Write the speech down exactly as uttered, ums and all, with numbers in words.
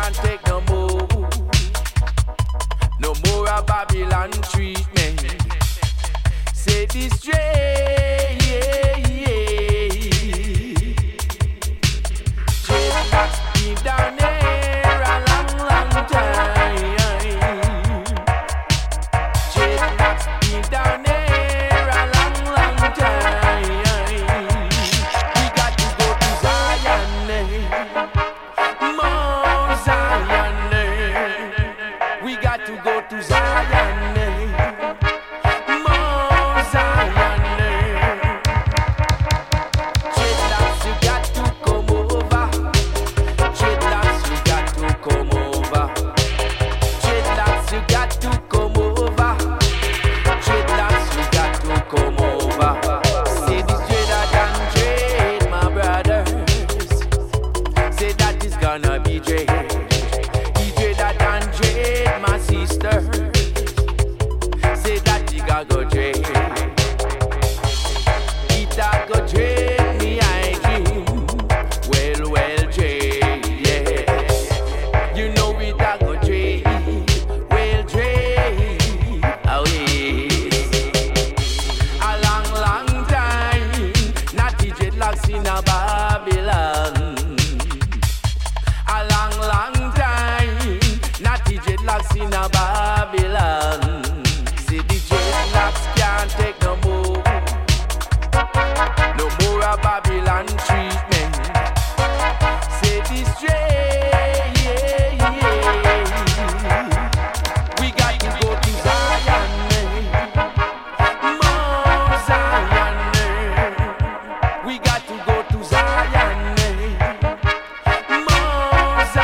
can't take no more. No more a Babylon treatment. Say this straight, yeah, yeah. Dreadlocks been down there a long, long time. Dreadlocks been down there a long, long time. We got to go to Zion, eh? More Zion, eh? We got to go to Zion, eh? More Zion, eh? Dreadlocks, you got to come over. Dreadlocks, you got to come over. Dreadlocks, you got to come over. Dreadlocks, you got to come over. Say this dreader than dread, my brothers. Say that is gonna be dread. He dreader than dread, my sister. Say that he got go dread. It a go dread me, I dream. Well, well, dread, yeah. You know it a go dread. Well, dread, oh yes. A long, long time, not the dreadlocks in a Babylon. A long, long time, not the dreadlocks in a Babylon. See the dreadlocks can't take no more. No more a Babylon treatment.